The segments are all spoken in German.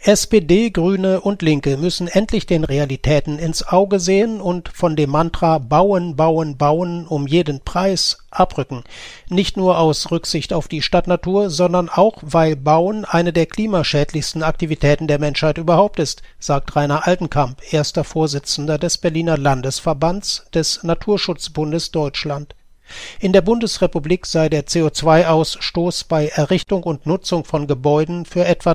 SPD, Grüne und Linke müssen endlich den Realitäten ins Auge sehen und von dem Mantra Bauen, Bauen, Bauen um jeden Preis abrücken. Nicht nur aus Rücksicht auf die Stadtnatur, sondern auch, weil Bauen eine der klimaschädlichsten Aktivitäten der Menschheit überhaupt ist, sagt Rainer Altenkamp, erster Vorsitzender des Berliner Landesverbands des Naturschutzbundes Deutschland. In der Bundesrepublik sei der CO2-Ausstoß bei Errichtung und Nutzung von Gebäuden für etwa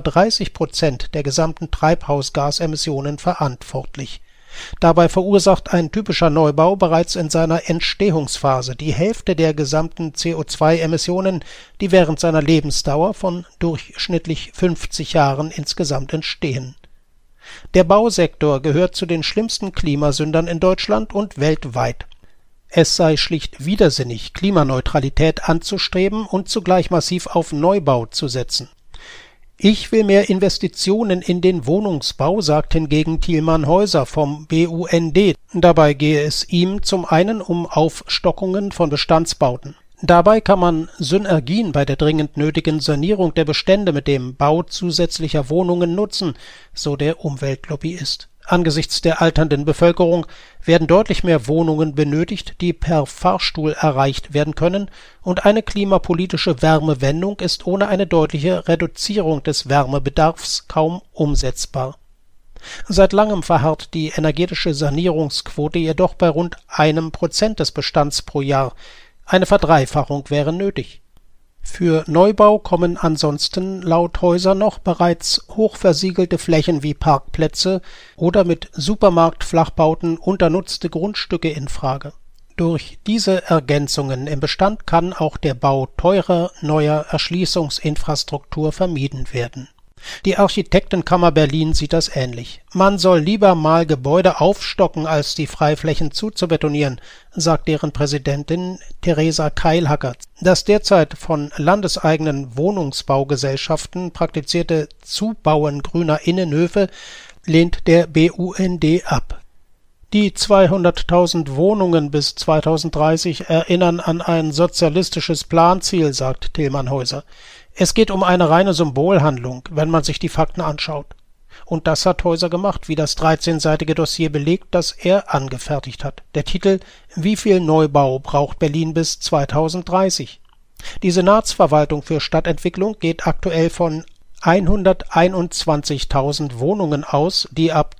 30% der gesamten Treibhausgasemissionen verantwortlich. Dabei verursacht ein typischer Neubau bereits in seiner Entstehungsphase die Hälfte der gesamten CO2-Emissionen, die während seiner Lebensdauer von durchschnittlich 50 Jahren insgesamt entstehen. Der Bausektor gehört zu den schlimmsten Klimasündern in Deutschland und weltweit. Es sei schlicht widersinnig, Klimaneutralität anzustreben und zugleich massiv auf Neubau zu setzen. Ich will mehr Investitionen in den Wohnungsbau, sagt hingegen Tilman Häuser vom BUND. Dabei gehe es ihm zum einen um Aufstockungen von Bestandsbauten. Dabei kann man Synergien bei der dringend nötigen Sanierung der Bestände mit dem Bau zusätzlicher Wohnungen nutzen, so der Umweltlobbyist. Angesichts der alternden Bevölkerung werden deutlich mehr Wohnungen benötigt, die per Fahrstuhl erreicht werden können, und eine klimapolitische Wärmewendung ist ohne eine deutliche Reduzierung des Wärmebedarfs kaum umsetzbar. Seit langem verharrt die energetische Sanierungsquote jedoch bei rund 1% des Bestands pro Jahr. Eine Verdreifachung wäre nötig. Für Neubau kommen ansonsten laut Häuser noch bereits hochversiegelte Flächen wie Parkplätze oder mit Supermarktflachbauten unternutzte Grundstücke in Frage. Durch diese Ergänzungen im Bestand kann auch der Bau teurer neuer Erschließungsinfrastruktur vermieden werden. Die Architektenkammer Berlin sieht das ähnlich. Man soll lieber mal Gebäude aufstocken, als die Freiflächen zuzubetonieren, sagt deren Präsidentin Theresa Keilhacker. Das derzeit von landeseigenen Wohnungsbaugesellschaften praktizierte Zubauen grüner Innenhöfe lehnt der BUND ab. Die 200.000 Wohnungen bis 2030 erinnern an ein sozialistisches Planziel, sagt Tilman Häuser. Es geht um eine reine Symbolhandlung, wenn man sich die Fakten anschaut. Und das hat Häuser gemacht, wie das 13-seitige Dossier belegt, das er angefertigt hat. Der Titel »Wie viel Neubau braucht Berlin bis 2030?« Die Senatsverwaltung für Stadtentwicklung geht aktuell von 121.000 Wohnungen aus, die ab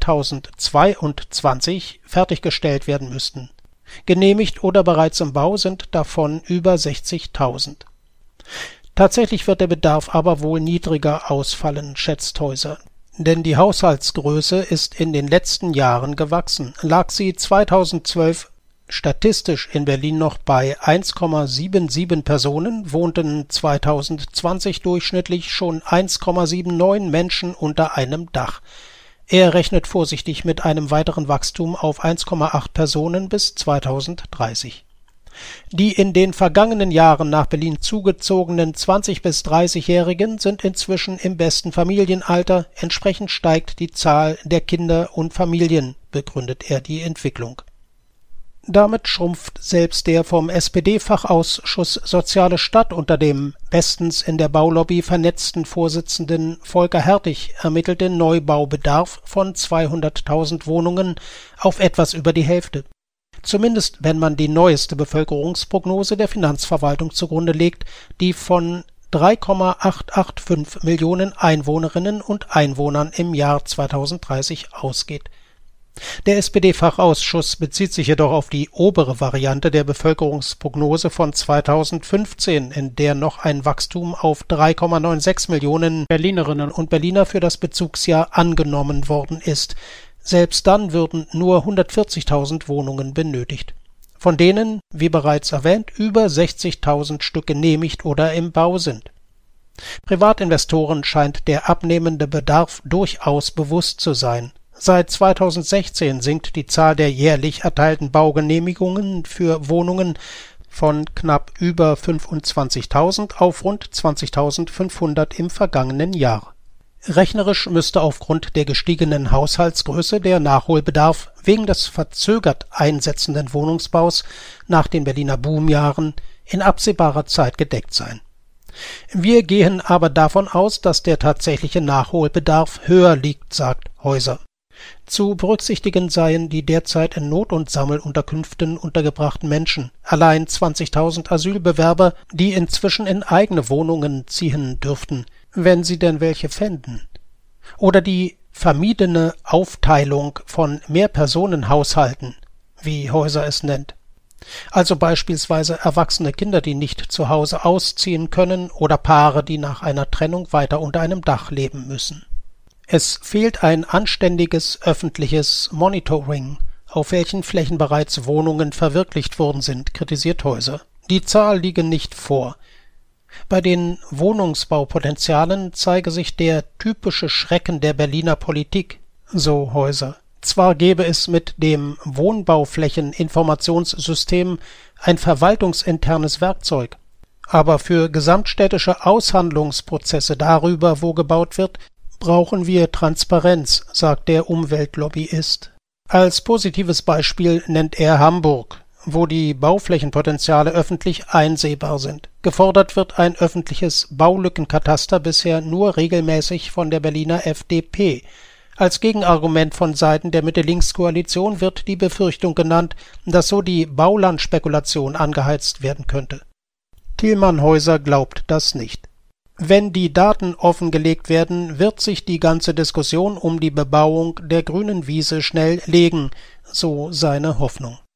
2022 fertiggestellt werden müssten. Genehmigt oder bereits im Bau sind davon über 60.000. Tatsächlich wird der Bedarf aber wohl niedriger ausfallen, schätzt Häuser. Denn die Haushaltsgröße ist in den letzten Jahren gewachsen. Lag sie 2012 statistisch in Berlin noch bei 1,77 Personen, wohnten 2020 durchschnittlich schon 1,79 Menschen unter einem Dach. Er rechnet vorsichtig mit einem weiteren Wachstum auf 1,8 Personen bis 2030. Die in den vergangenen Jahren nach Berlin zugezogenen 20- bis 30-Jährigen sind inzwischen im besten Familienalter, entsprechend steigt die Zahl der Kinder und Familien, begründet er die Entwicklung. Damit schrumpft selbst der vom SPD-Fachausschuss Soziale Stadt unter dem bestens in der Baulobby vernetzten Vorsitzenden Volker Hertig ermittelte Neubaubedarf von 200.000 Wohnungen auf etwas über die Hälfte. Zumindest wenn man die neueste Bevölkerungsprognose der Finanzverwaltung zugrunde legt, die von 3,885 Millionen Einwohnerinnen und Einwohnern im Jahr 2030 ausgeht. Der SPD-Fachausschuss bezieht sich jedoch auf die obere Variante der Bevölkerungsprognose von 2015, in der noch ein Wachstum auf 3,96 Millionen Berlinerinnen und Berliner für das Bezugsjahr angenommen worden ist. Selbst dann würden nur 140.000 Wohnungen benötigt. Von denen, wie bereits erwähnt, über 60.000 Stück genehmigt oder im Bau sind. Privatinvestoren scheint der abnehmende Bedarf durchaus bewusst zu sein. Seit 2016 sinkt die Zahl der jährlich erteilten Baugenehmigungen für Wohnungen von knapp über 25.000 auf rund 20.500 im vergangenen Jahr. Rechnerisch müsste aufgrund der gestiegenen Haushaltsgröße der Nachholbedarf wegen des verzögert einsetzenden Wohnungsbaus nach den Berliner Boomjahren in absehbarer Zeit gedeckt sein. Wir gehen aber davon aus, dass der tatsächliche Nachholbedarf höher liegt, sagt Heuser. Zu berücksichtigen seien die derzeit in Not- und Sammelunterkünften untergebrachten Menschen, allein 20.000 Asylbewerber, die inzwischen in eigene Wohnungen ziehen dürften, wenn sie denn welche fänden. Oder die vermiedene Aufteilung von Mehrpersonenhaushalten, wie Heuser es nennt. Also beispielsweise erwachsene Kinder, die nicht zu Hause ausziehen können, oder Paare, die nach einer Trennung weiter unter einem Dach leben müssen. Es fehlt ein anständiges öffentliches Monitoring, auf welchen Flächen bereits Wohnungen verwirklicht worden sind, kritisiert Heuser. Die Zahl liege nicht vor. Bei den Wohnungsbaupotenzialen zeige sich der typische Schrecken der Berliner Politik, so Heuser. Zwar gäbe es mit dem Wohnbauflächeninformationssystem ein verwaltungsinternes Werkzeug, aber für gesamtstädtische Aushandlungsprozesse darüber, wo gebaut wird, brauchen wir Transparenz, sagt der Umweltlobbyist. Als positives Beispiel nennt er Hamburg, wo die Bauflächenpotenziale öffentlich einsehbar sind. Gefordert wird ein öffentliches Baulückenkataster bisher nur regelmäßig von der Berliner FDP. Als Gegenargument von Seiten der Mitte-Links-Koalition wird die Befürchtung genannt, dass so die Baulandspekulation angeheizt werden könnte. Tilman Heuser glaubt das nicht. Wenn die Daten offengelegt werden, wird sich die ganze Diskussion um die Bebauung der grünen Wiese schnell legen, so seine Hoffnung.